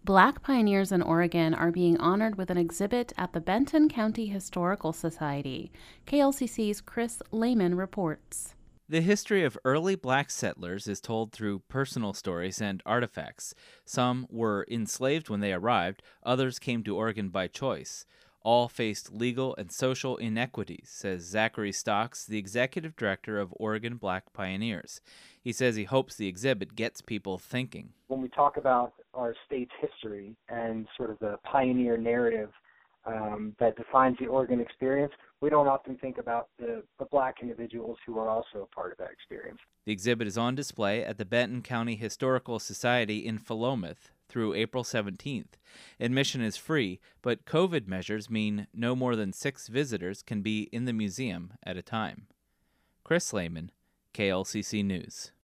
Black pioneers in Oregon are being honored with an exhibit at the Benton County Historical Society. KLCC's Chris Lehman reports. The history of early black settlers is told through personal stories and artifacts. Some were enslaved when they arrived, others came to Oregon by choice. All faced legal and social inequities, says Zachary Stocks, the executive director of Oregon Black Pioneers. He says he hopes the exhibit gets people thinking. When we talk about our state's history and sort of the pioneer narrative that defines the Oregon experience, we don't often think about the black individuals who are also a part of that experience. The exhibit is on display at the Benton County Historical Society in Philomath through April 17th. Admission is free, but COVID measures mean no more than 6 visitors can be in the museum at a time. Chris Lehman, KLCC News.